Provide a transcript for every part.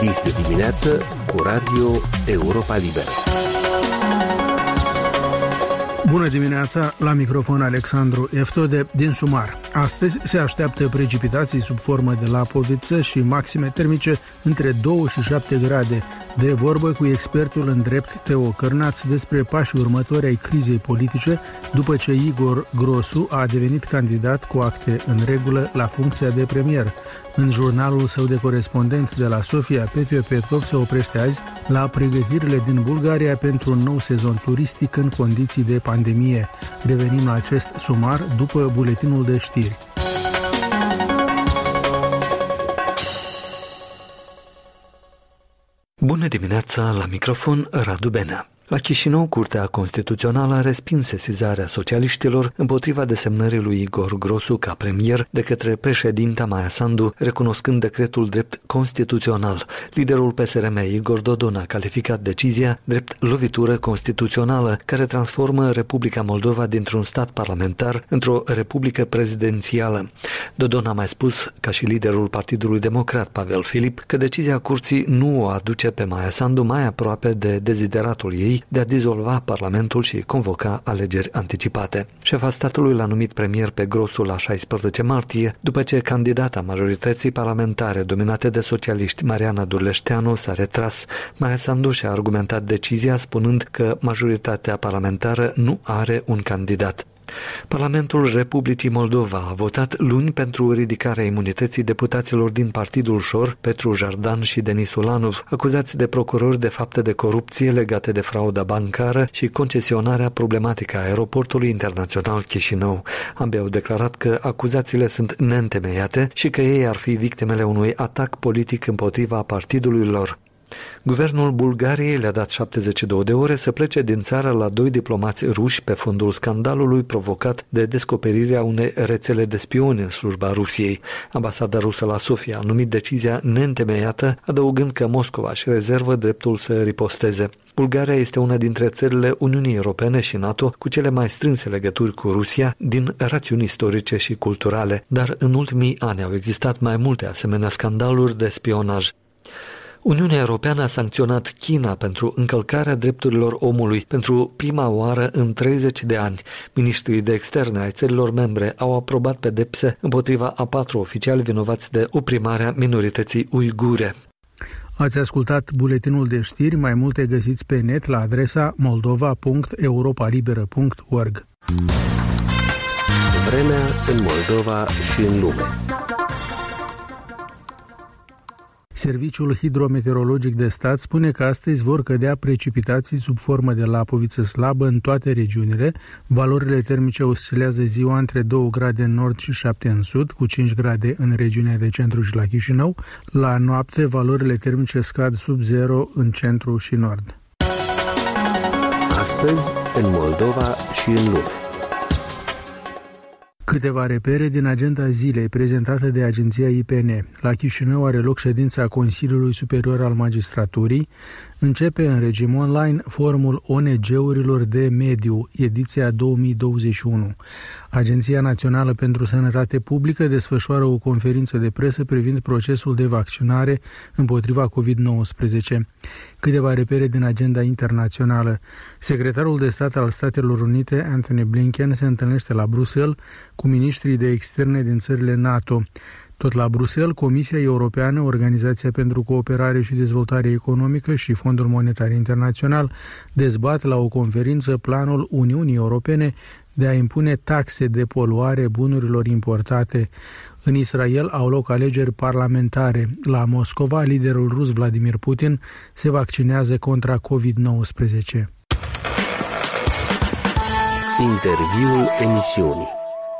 Chis de dimineață cu Radio Europa Liberă. Bună dimineața, la microfon Alexandru Eftode din Sumar. Astăzi se așteaptă precipitații sub formă de lapoviță și maxime termice între 2 și 7 grade. De vorbă cu expertul în drept Teo Cărnaț despre pașii următori ai crizei politice după ce Igor Grosu a devenit candidat cu acte în regulă la funcția de premier. În jurnalul său de corespondent de la Sofia, Petru Petrov se oprește azi la pregătirile din Bulgaria pentru un nou sezon turistic în condiții de pandemie. Revenim la acest sumar după buletinul de știri. Bună dimineața, la microfon Radu Benea. La Chișinău, Curtea Constituțională a respins sesizarea socialiștilor împotriva desemnării lui Igor Grosu ca premier de către președinta Maia Sandu, recunoscând decretul drept constituțional. Liderul PSRM, Igor Dodon, a calificat decizia drept lovitură constituțională, care transformă Republica Moldova dintr-un stat parlamentar într-o republică prezidențială. Dodon a mai spus, ca și liderul Partidului Democrat, Pavel Filip, că decizia curții nu o aduce pe Maia Sandu mai aproape de dezideratul ei de a dizolva Parlamentul și convoca alegeri anticipate. Șefa statului l-a numit premier pe Grosu la 16 martie, după ce candidata majorității parlamentare dominate de socialiști, Mariana Durleșteanu, s-a retras. Maia Sandu și-a argumentat decizia spunând că majoritatea parlamentară nu are un candidat. Parlamentul Republicii Moldova a votat luni pentru ridicarea imunității deputaților din Partidul Șor, Petru Jardan și Denis Ulanov, acuzați de procurori de fapte de corupție legate de frauda bancară și concesionarea problematică a aeroportului internațional Chișinău. Ambii au declarat că acuzațiile sunt neîntemeiate și că ei ar fi victimele unui atac politic împotriva partidului lor. Guvernul Bulgariei le-a dat 72 de ore să plece din țară la 2 diplomați ruși pe fondul scandalului provocat de descoperirea unei rețele de spioni în slujba Rusiei. Ambasada rusă la Sofia a numit decizia neîntemeiată, adăugând că Moscova își rezervă dreptul să riposteze. Bulgaria este una dintre țările Uniunii Europene și NATO cu cele mai strânse legături cu Rusia din rațiuni istorice și culturale, dar în ultimii ani au existat mai multe asemenea scandaluri de spionaj. Uniunea Europeană a sancționat China pentru încălcarea drepturilor omului pentru prima oară în 30 de ani. Ministrii de externe ai țărilor membre au aprobat pedepse împotriva a 4 oficiali vinovați de oprimarea minorității uigure. Ați ascultat buletinul de știri, mai multe găsiți pe net la adresa moldova.europalibera.org. Vremea în Moldova și în lume. Serviciul hidrometeorologic de stat spune că astăzi vor cădea precipitații sub formă de lapoviță slabă în toate regiunile. Valorile termice oscilează ziua între 2 grade în nord și 7 în sud, cu 5 grade în regiunea de centru și la Chișinău. La noapte, valorile termice scad sub 0 în centru și nord. Astăzi, în Moldova și în lume. Câteva repere din agenda zilei prezentată de agenția IPN. La Chișinău are loc ședința Consiliului Superior al Magistraturii. Începe în regim online Forumul ONG-urilor de mediu, ediția 2021. Agenția Națională pentru Sănătate Publică desfășoară o conferință de presă privind procesul de vaccinare împotriva COVID-19. Câteva repere din agenda internațională. Secretarul de stat al Statelor Unite, Anthony Blinken, se întâlnește la Bruxelles cu miniștrii de externe din țările NATO. Tot la Bruxelles, Comisia Europeană, Organizația pentru Cooperare și Dezvoltare Economică și Fondul Monetar Internațional dezbat la o conferință planul Uniunii Europene de a impune taxe de poluare bunurilor importate. În Israel au loc alegeri parlamentare. La Moscova, liderul rus Vladimir Putin se vaccinează contra COVID-19. Interviul emisiunii.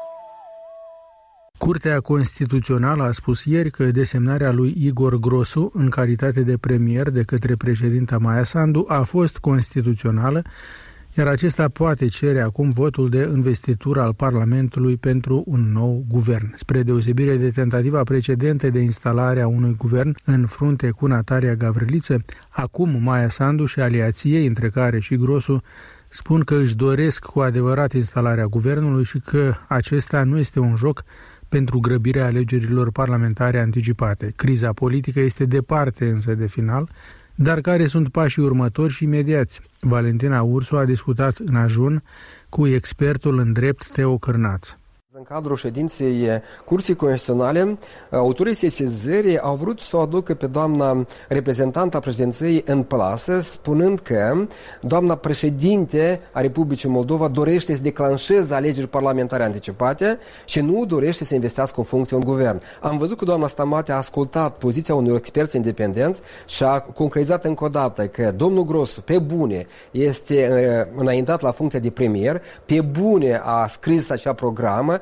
Curtea Constituțională a spus ieri că desemnarea lui Igor Grosu în calitate de premier de către președinta Maia Sandu a fost constituțională, iar acesta poate cere acum votul de investitură al Parlamentului pentru un nou guvern. Spre deosebire de tentativa precedentă de instalare a unui guvern în frunte cu Natalia Gavriliță, acum Maia Sandu și aliații ei, între care și Grosu, spun că își doresc cu adevărat instalarea guvernului și că acesta nu este un joc pentru grăbirea alegerilor parlamentare anticipate. Criza politică este departe însă de final, dar care sunt pașii următori și imediați? Valentina Ursu a discutat în ajun cu expertul în drept Teo Cârnaț. În cadrul ședinței Curții Constituționale, autorii sesizării au vrut să o aducă pe doamna reprezentanta președinției în plasă, spunând că doamna președinte a Republicii Moldova dorește să declanșeze alegeri parlamentare anticipate și nu dorește să investească în funcție în guvern. Am văzut că doamna Stamate a ascultat poziția unor experți independenți și a concretizat încă o dată că domnul Grosu, pe bune, este înaintat la funcția de premier, pe bune a scris acea programă,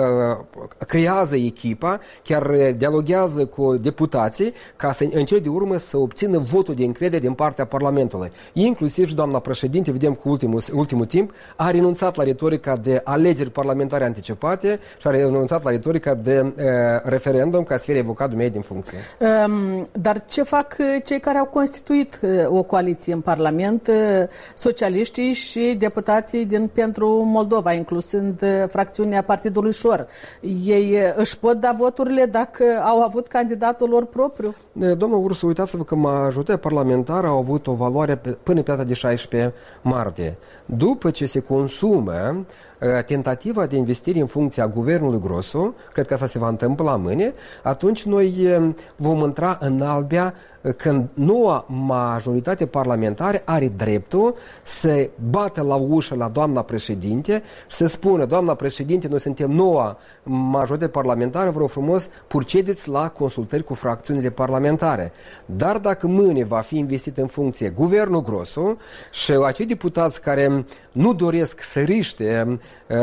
creează echipa, chiar dialoghează cu deputații ca să, în cele de urmă să obțină votul de încredere din partea Parlamentului. Inclusiv și doamna președinte, vedem cu ultimul timp, a renunțat la retorica de alegeri parlamentare anticipate și a renunțat la retorica de referendum ca să fie revocat dumneavoastră din funcție. Dar ce fac cei care au constituit o coaliție în Parlament, socialiștii și deputații pentru Moldova, inclusând fracțiunea Partidului Șor? Ei își pot da voturile dacă au avut candidatul lor propriu? Domnul Ursu, uitați-vă că majoritatea parlamentară au avut o valoare până pe data de 16 martie. După ce se consumă tentativa de investire în funcția guvernului Grosu, cred că asta se va întâmpla mâine, atunci noi vom intra în albia când noua majoritate parlamentară are dreptul să bată la ușă la doamna președinte și să spună: doamna președinte, noi suntem noua majoritate parlamentară, vă rog frumos, procedeți la consultări cu fracțiunile parlamentare. Dar dacă mâine va fi investit în funcție guvernul Grosu și acei deputați care nu doresc să riște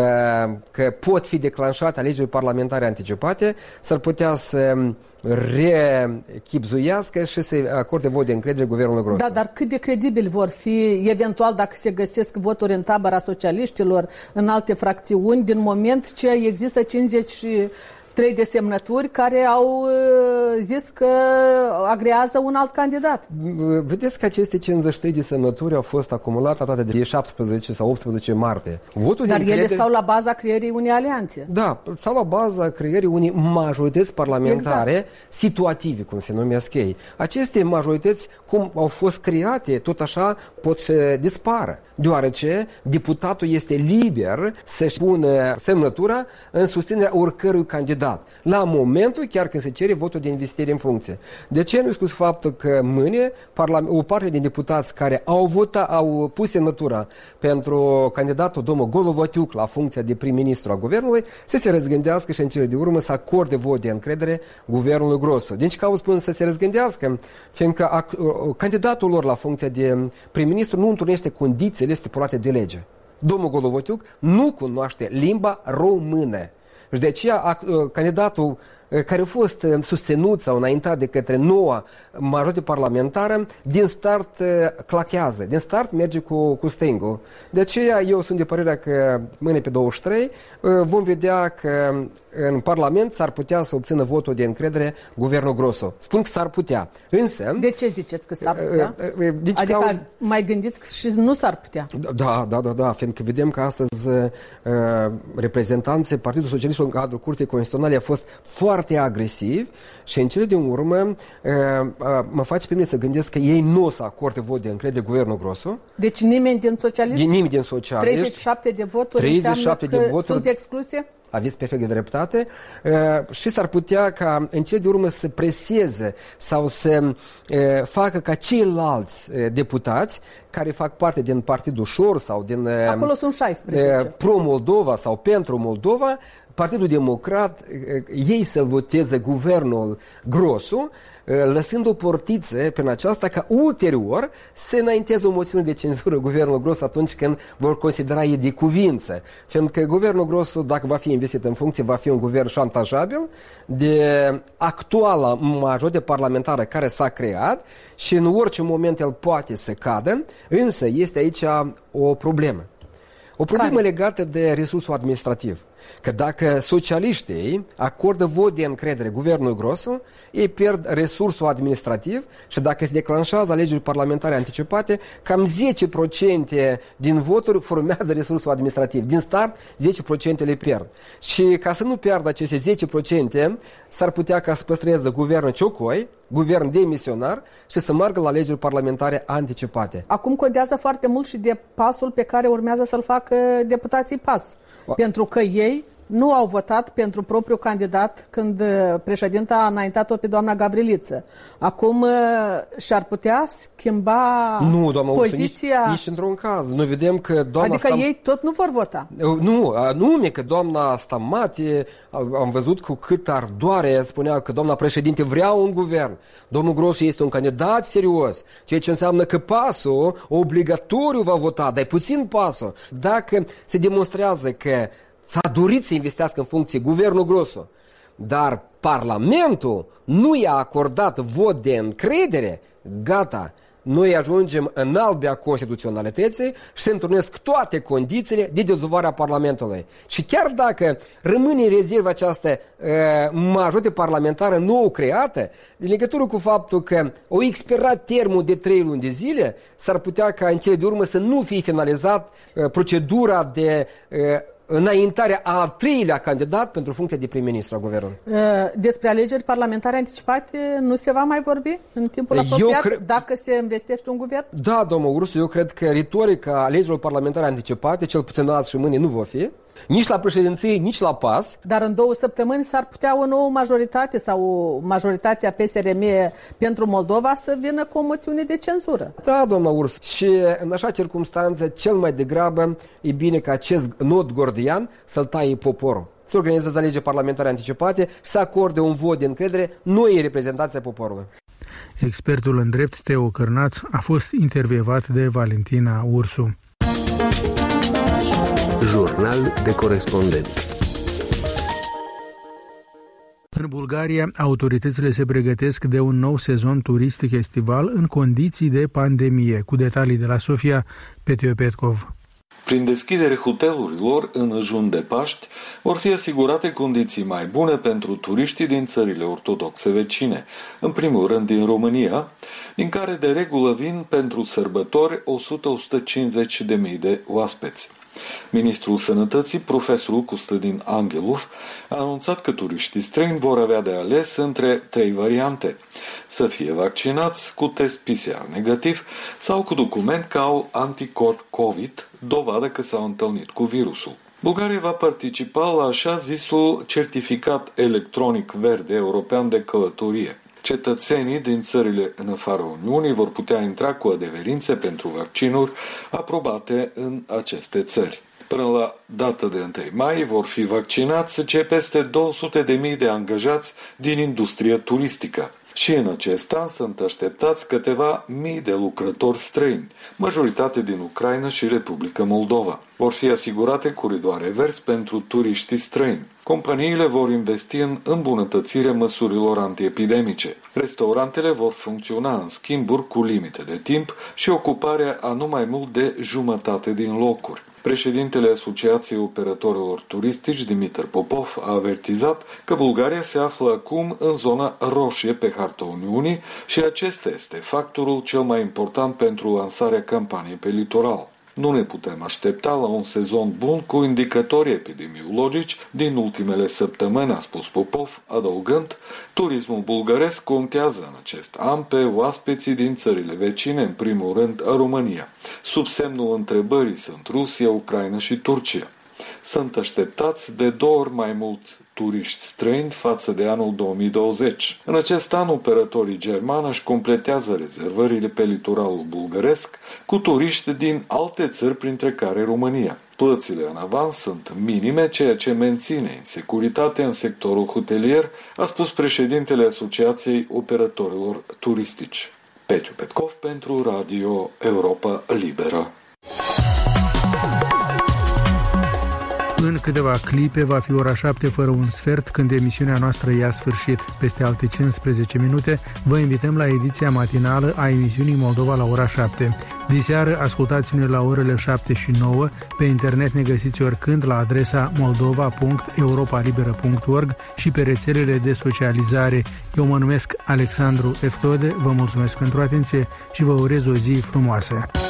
că pot fi declanșate alegeri parlamentare anticipate, s-ar putea să rechipzuiască și să acorde vot de încredere guvernului Grosu. Da, dar cât de credibili vor fi eventual dacă se găsesc voturi în tabăra socialiștilor, în alte fracțiuni, din moment ce există 53 de semnături care au zis că agrează un alt candidat? Vedeți că aceste 53 de semnături au fost acumulate toate de 17 sau 18 martie. Dar ele stau la baza creării unei alianțe. Da, stau la baza creării unei majorități parlamentare situative, cum se numesc ei. Aceste majorități, cum au fost create, tot așa pot să dispară, deoarece deputatul este liber să-și pună semnătura în susținerea oricărui candidat, la momentul chiar când se cere votul de investire în funcție. De ce nu spus faptul că mâine o parte din deputați care au pus semnătura pentru candidatul domnul Golovatiuc la funcția de prim-ministru a guvernului să se răzgândească și în cele de urmă să acorde vot de încredere guvernului Grosu. Deci că au spus să se răzgândească, fiindcă candidatul lor la funcția de prim-ministru nu întrunește condițiile stipulate de lege. Domnul Golovatiuc nu cunoaște limba română. Și de aceea candidatul care a fost susținut sau înaintat de către noua majoritate parlamentară, din start clachează, din start merge cu stângul. De aceea eu sunt de părerea că mâine pe 23 vom vedea că în Parlament s-ar putea să obțină votul de încredere guvernul Grosu. Spun că s-ar putea. Însă... De ce ziceți că s-ar putea? Adică mai gândiți și nu s-ar putea? Da, fiindcă vedem că astăzi reprezentanții Partidului Socialist în cadrul Curții Constituționale a fost foarte agresiv și în cele din urmă mă face pe mine să gândesc că ei nu o să acorde vot de încredere guvernul Grosu. Deci nimeni din socialiști? Nimeni din socialiști. 37 de voturi înseamnă că sunt excluse? Aveți perfect de dreptate și s-ar putea ca în cele de urmă să preseze sau să facă ca ceilalți deputați care fac parte din Partidul Șor sau din acolo sunt 16. Pro-Moldova sau pentru Moldova, Partidul Democrat, ei să voteze guvernul Grosu, lăsând o portiță prin aceasta ca ulterior să înainteze o moțiune de cenzură guvernul Grosu atunci când vor considera ei de cuvință. Fiindcă guvernul Grosu, dacă va fi investit în funcție, va fi un guvern șantajabil de actuala majoritate parlamentară care s-a creat și în orice moment el poate să cadă, însă este aici o problemă. O problemă legată de resursul administrativ. că dacă socialiștii acordă vot de încredere guvernului Grosu, ei pierd resursul administrativ și dacă se declanșează alegeri parlamentare anticipate, cam 10% din voturi formează resursul administrativ. Din start, 10% le pierd. Și ca să nu pierdă aceste 10%, s-ar putea ca să păstreze guvernul Ciocoi, guvern demisionar, și să meargă la alegeri parlamentare anticipate. Acum contează foarte mult și de pasul pe care urmează să-l facă deputații PAS. Pentru că ei nu au votat pentru propriul candidat când președinta a înaintat-o pe doamna Gavriliță. Acum și-ar putea schimba poziția... Nici într-un caz. Noi vedem că doamna... Adică ei tot nu vor vota. Nu, că doamna Stamate, am văzut cu cât ardoare spunea că doamna președinte vrea un guvern. Domnul Grosu este un candidat serios, ceea ce înseamnă că PAS-ul obligatoriu va vota, dar puțin PAS-ul. Dacă se demonstrează că s-a dorit să investească în funcție guvernul Grosu, dar Parlamentul nu i-a acordat vot de încredere, gata, noi ajungem în albia constituționalității și se întrunesc toate condițiile de dizolvare a Parlamentului. Și chiar dacă rămâne în rezervă această majoritate parlamentară nou creată, în legătură cu faptul că o expirat termenul de 3 luni de zile, s-ar putea ca în cele de urmă să nu fie finalizat procedura de înaintarea a al 3-lea candidat pentru funcția de prim-ministru a guvernului. Despre alegeri parlamentare anticipate nu se va mai vorbi în timpul apropiat dacă se investește un guvern? Da, domnul Ursu, eu cred că retorica alegerilor parlamentare anticipate, cel puțin azi și mâine, nu va fi. Nici la președinție, nici la PAS. Dar în 2 săptămâni s-ar putea o nouă majoritate sau o majoritate a PSRM pentru Moldova să vină cu o moțiune de cenzură. Da, doamna Urs. Și în așa circunstanțe, cel mai degrabă e bine ca acest nod gordian să-l taie poporul. Să organizează alegeri parlamentare anticipate și să acorde un vot de încredere noi reprezentanții poporului. Expertul în drept, Teo Cârnaț, a fost intervievat de Valentina Ursu. Jurnal de corespondent. În Bulgaria, autoritățile se pregătesc de un nou sezon turistic estival în condiții de pandemie. Cu detalii de la Sofia, Petio Petkov. Prin deschidere hotelurilor în ajun de Paști, vor fi asigurate condiții mai bune pentru turiștii din țările ortodoxe vecine, în primul rând din România, din care de regulă vin pentru sărbători 100-150.000 de oaspeți. Ministrul Sănătății, profesorul Costadin Angelov, a anunțat că turiștii străini vor avea de ales între 3 variante: să fie vaccinați cu test PCR negativ sau cu document că au anticorp COVID, dovadă că s-au întâlnit cu virusul. Bulgaria va participa la așa zisul certificat electronic verde european de călătorie. Cetățenii din țările în afara Uniunii vor putea intra cu adeverințe pentru vaccinuri aprobate în aceste țări. Până la data de 1 mai vor fi vaccinați peste 200.000 de angajați din industria turistică. Și în acest an sunt așteptați câteva mii de lucrători străini, majoritate din Ucraina și Republica Moldova. Vor fi asigurate coridoare verzi pentru turiștii străini. Companiile vor investi în îmbunătățirea măsurilor antiepidemice. Restaurantele vor funcționa în schimburi cu limite de timp și ocuparea a nu mai mult de jumătate din locuri. Președintele Asociației Operatorilor Turistici, Dimitru Popov, a avertizat că Bulgaria se află acum în zona roșie pe harta Uniunii și acesta este factorul cel mai important pentru lansarea campaniei pe litoral. Nu ne putem aștepta la un sezon bun cu indicatori epidemiologici din ultimele săptămâni, a spus Popov, adăugând: turismul bulgaresc contează în acest an pe oaspeții din țările vecine, în primul rând România. Sub semnul întrebării sunt Rusia, Ucraina și Turcia. Sunt așteptați de 2 ori mai mulți turiști străini față de anul 2020. În acest an, operatorii germani își completează rezervările pe litoralul bulgăresc cu turiști din alte țări, printre care România. Plățile în avans sunt minime, ceea ce menține insecuritatea în sectorul hotelier, a spus președintele Asociației Operatorilor Turistici. Petio Petkov pentru Radio Europa Liberă. În câteva clipe va fi ora 7 fără un sfert când emisiunea noastră ia sfârșit. Peste alte 15 minute vă invităm la ediția matinală a emisiunii Moldova la ora 7. Diseară ascultați-ne la orele 7 și 9. Pe internet ne găsiți oricând la adresa moldova.europalibera.org și pe rețelele de socializare. Eu mă numesc Alexandru Eftode, vă mulțumesc pentru atenție și vă urez o zi frumoasă.